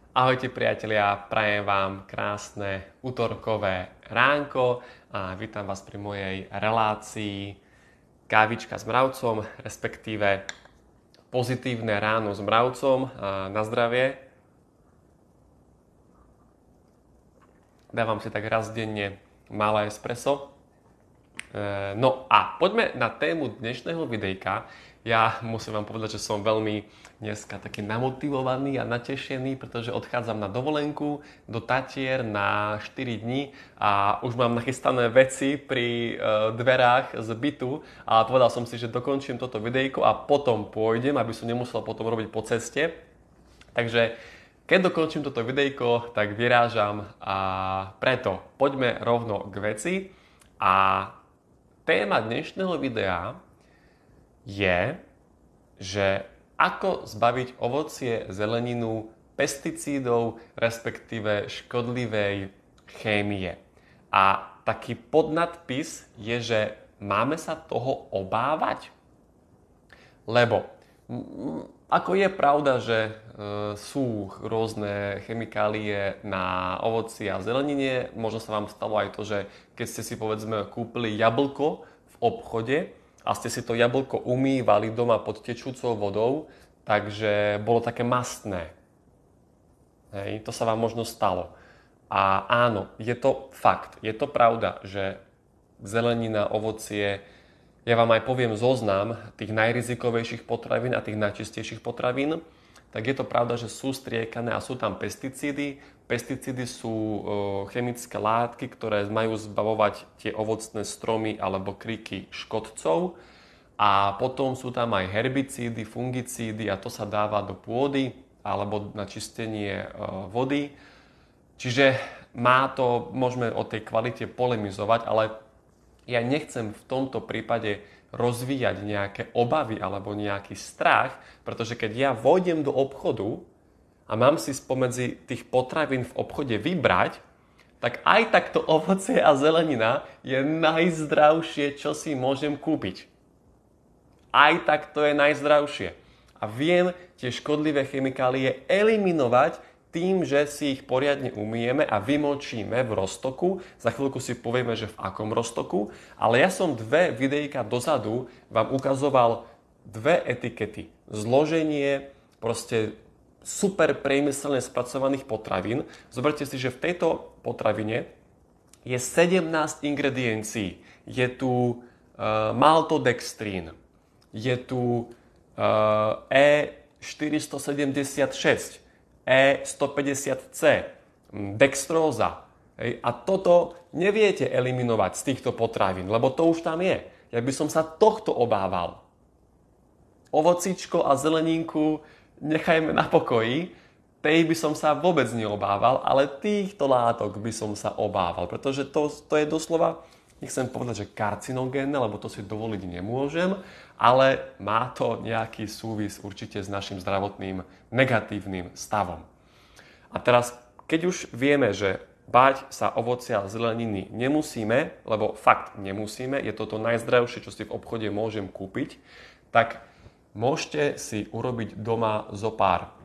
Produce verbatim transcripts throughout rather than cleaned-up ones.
Ahojte priatelia, prajem vám krásne útorkové ránko a vítam vás pri mojej relácii Kávička s mravcom, respektíve pozitívne ráno s mravcom na zdravie. Dávam si tak raz denne malé espresso. No a poďme na tému dnešného videjka. Ja musím vám povedať, že som veľmi dneska taký namotivovaný a natešený, pretože odchádzam na dovolenku do Tatier na štyri dni a už mám nachystané veci pri e, dverách z bytu a povedal som si, že dokončím toto videjko a potom pôjdem, aby som nemusel potom robiť po ceste. Takže keď dokončím toto videjko, tak vyrážam a preto poďme rovno k veci. A téma dnešného videa je, že ako zbaviť ovocie, zeleninu pesticídov, respektíve škodlivej chémie. A taký podnadpis je, že máme sa toho obávať? Lebo ako je pravda, že e, sú rôzne chemikálie na ovoci a zelenine, možno sa vám stalo aj to, že keď ste si povedzme kúpili jablko v obchode a ste si to jablko umývali doma pod tečúcou vodou, takže bolo také mastné. Hej, to sa vám možno stalo. A áno, je to fakt, je to pravda, že zelenina, ovocie, ja vám aj poviem zoznam tých najrizikovejších potravín a tých najčistejších potravín, tak je to pravda, že sú striekané a sú tam pesticídy. Pesticídy sú e, chemické látky, ktoré majú zbavovať tie ovocné stromy alebo kriky škodcov. A potom sú tam aj herbicídy, fungicídy a to sa dáva do pôdy alebo na čistenie e, vody. Čiže má to, môžeme o tej kvalite polemizovať, ale ja nechcem v tomto prípade rozvíjať nejaké obavy alebo nejaký strach, pretože keď ja vojdem do obchodu a mám si spomedzi tých potravín v obchode vybrať, tak aj takto ovocie a zelenina je najzdravšie, čo si môžem kúpiť. Aj tak to je najzdravšie. A viem tie škodlivé chemikálie eliminovať tým, že si ich poriadne umyjeme a vymočíme v roztoku. Za chvíľku si povieme, že v akom roztoku. Ale ja som dve videjka dozadu vám ukazoval dve etikety. Zloženie proste super priemyselne spracovaných potravín. Zoberte si, že v tejto potravine je sedemnásť ingrediencií. Je tu uh, maltodextrín, je tu uh, E štyristosedemdesiatšesť, E stopäťdesiat C, dextróza. Hej. A toto neviete eliminovať z týchto potravín, lebo to už tam je. Ja by som sa tohto obával. Ovocíčko a zeleninku nechajme na pokoji, tej by som sa vôbec neobával, ale týchto látok by som sa obával, pretože to, to je doslova, nechcem povedať, že karcinogénne, lebo to si dovoliť nemôžem, ale má to nejaký súvis určite s našim zdravotným negatívnym stavom. A teraz, keď už vieme, že báť sa ovocia a zeleniny nemusíme, lebo fakt nemusíme, je to to najzdravšie, čo si v obchode môžem kúpiť, tak môžete si urobiť doma zo pár e,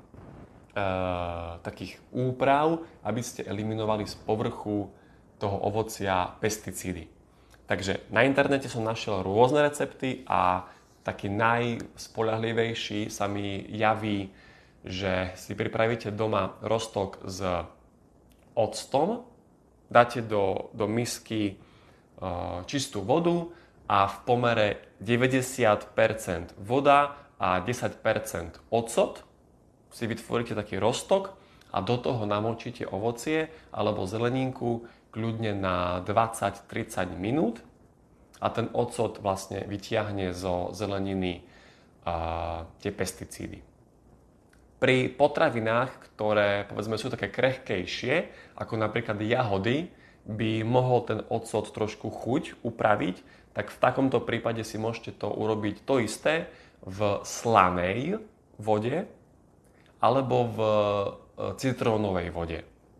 takých úprav, aby ste eliminovali z povrchu toho ovocia pesticídy. Takže na internete som našiel rôzne recepty a taký najspoľahlivejší sa mi javí, že si pripravíte doma roztok s octom, dáte do, do misky e, čistú vodu a v pomere deväťdesiat percent voda a desať percent ocot si vytvoríte taký roztok a do toho namočíte ovocie alebo zeleninku kľudne na dvadsať tridsať minút a ten ocot vlastne vytiahne zo zeleniny a, tie pesticídy. Pri potravinách, ktoré povedzme sú také krehkejšie, ako napríklad jahody, by mohol ten ocot trošku chuť upraviť, tak v takomto prípade si môžete to urobiť to isté v slanej vode alebo v citrónovej vode.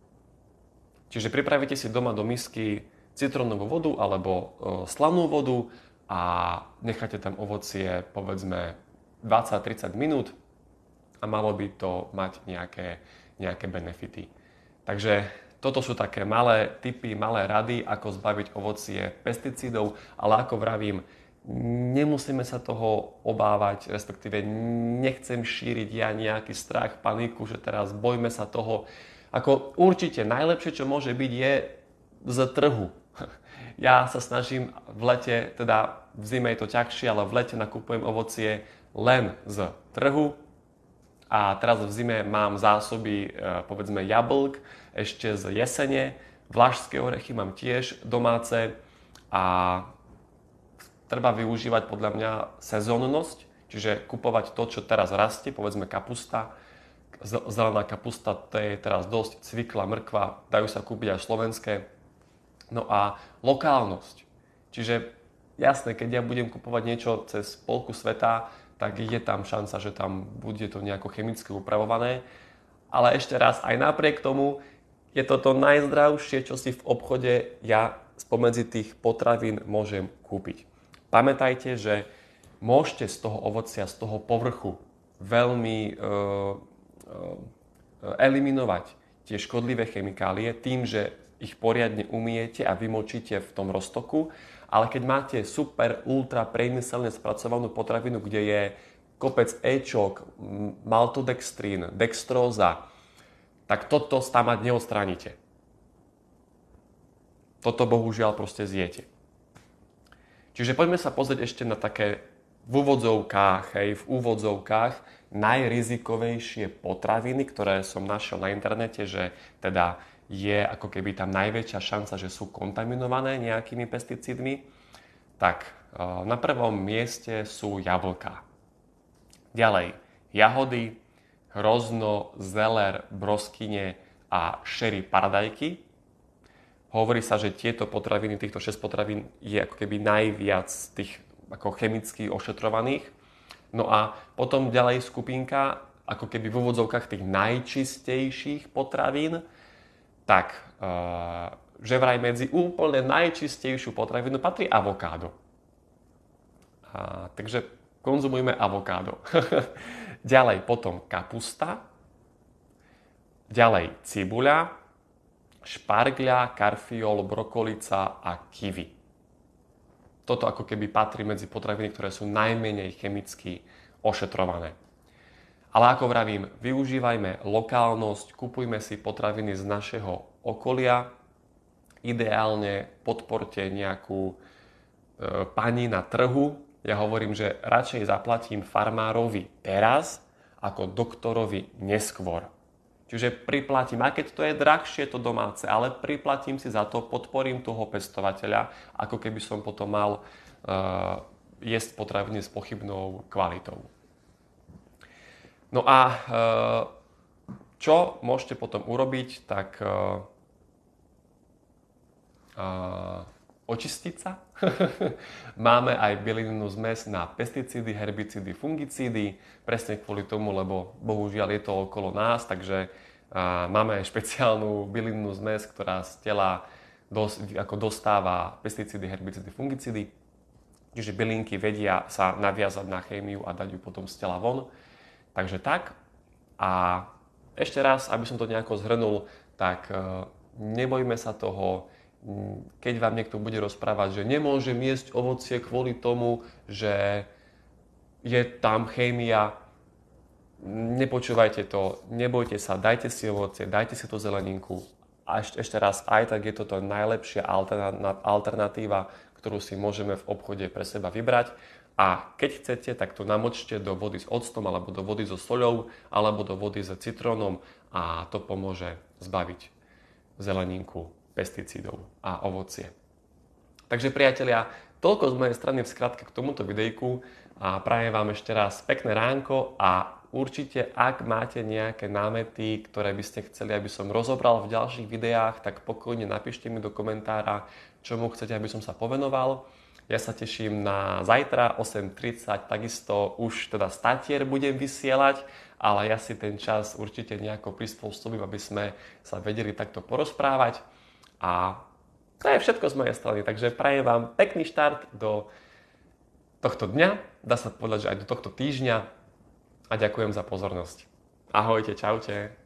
Čiže pripravíte si doma do misky citrónovú vodu alebo e, slanú vodu a necháte tam ovocie povedzme dvadsať tridsať minút a malo by to mať nejaké, nejaké benefity. Takže toto sú také malé tipy, malé rady, ako zbaviť ovocie pesticídov, ale ako vravím, nemusíme sa toho obávať, respektíve nechcem šíriť ja nejaký strach, paniku, že teraz bojme sa toho. Ako určite najlepšie, čo môže byť, je z trhu. Ja sa snažím v lete, teda v zime je to ťažšie, ale v lete nakupujem ovocie len z trhu. A teraz v zime mám zásoby, povedzme, jablk, ešte z jesene. Vlašské orechy mám tiež domáce a treba využívať podľa mňa sezónnosť, čiže kupovať to, čo teraz rastie, povedzme kapusta. Zelená kapusta, to je teraz dosť, cvikla, mrkva, dajú sa kúpiť aj slovenské. No a lokálnosť, čiže jasné, keď ja budem kupovať niečo cez polku sveta, tak je tam šanca, že tam bude to nejako chemicky upravované. Ale ešte raz, aj napriek tomu je to to najzdravšie, čo si v obchode ja spomedzi tých potravín môžem kúpiť. Pamätajte, že môžete z toho ovocia, z toho povrchu veľmi e, e, eliminovať tie škodlivé chemikálie tým, že ich poriadne umiete a vymočíte v tom roztoku. Ale keď máte super, ultra priemyselne spracovanú potravinu, kde je kopec éčok, maltodextrín, dextróza, tak toto tam neodstránite. Toto bohužiaľ proste zjete. Čiže poďme sa pozrieť ešte na také v úvodzovkách, hej, v úvodzovkách najrizikovejšie potraviny, ktoré som našiel na internete, že teda je ako keby tam najväčšia šanca, že sú kontaminované nejakými pesticídmi, tak na prvom mieste sú jablká. Ďalej jahody, hrozno, zeler, broskyne a šery paradajky. Hovorí sa, že tieto potraviny, týchto šesť potravín je ako keby najviac tých ako chemicky ošetrovaných. No a potom ďalej skupinka ako keby v úvodzovkách tých najčistejších potravín, tak, uh, že vraj medzi úplne najčistejšiu potravinu patrí avokádo. Uh, takže konzumujme avokádo. Ďalej potom kapusta, ďalej cibuľa, špargľa, karfiol, brokolica a kiwi. Toto ako keby patrí medzi potraviny, ktoré sú najmenej chemicky ošetrované. Ale ako vravím, využívajme lokálnosť, kupujme si potraviny z našeho okolia. Ideálne podporte nejakú e, pani na trhu. Ja hovorím, že radšej zaplatím farmárovi teraz, ako doktorovi neskôr. Čiže priplatím, aj keď to je drahšie to domáce, ale priplatím si za to, podporím toho pestovateľa, ako keby som potom mal e, jesť potraviny s pochybnou kvalitou. No a e, čo môžete potom urobiť, tak e, e, očistiť sa. Máme aj bylinnú zmes na pesticídy, herbicídy, fungicídy, presne kvôli tomu, lebo bohužiaľ je to okolo nás, takže e, máme aj špeciálnu bylinnú zmes, ktorá z tela dos, ako dostáva pesticídy, herbicídy, fungicídy. Čiže bylinky vedia sa naviazať na chémiu a dať ju potom z tela von. Takže tak. A ešte raz, aby som to nejako zhrnul, tak nebojme sa toho, keď vám niekto bude rozprávať, že nemôžem jesť ovocie kvôli tomu, že je tam chémia. Nepočúvajte to, nebojte sa, dajte si ovocie, dajte si tú zeleninku. A ešte, ešte raz, aj tak je to tá najlepšia alternatíva, ktorú si môžeme v obchode pre seba vybrať. A keď chcete, tak to namočte do vody s octom, alebo do vody so soľou, alebo do vody s citrónom a to pomôže zbaviť zeleninku pesticídov a ovocie. Takže priatelia, toľko z mojej strany v skratke k tomuto videjku a prajem vám ešte raz pekné ránko a určite, ak máte nejaké námety, ktoré by ste chceli, aby som rozobral v ďalších videách, tak pokojne napíšte mi do komentára, čomu chcete, aby som sa povenoval. Ja sa teším na zajtra osem tridsať, takisto už teda statier budem vysielať, ale ja si ten čas určite nejako prispôsobím, aby sme sa vedeli takto porozprávať. A to je všetko z mojej strany, takže prajem vám pekný štart do tohto dňa, dá sa povedať, že aj do tohto týždňa a ďakujem za pozornosť. Ahojte, čaute.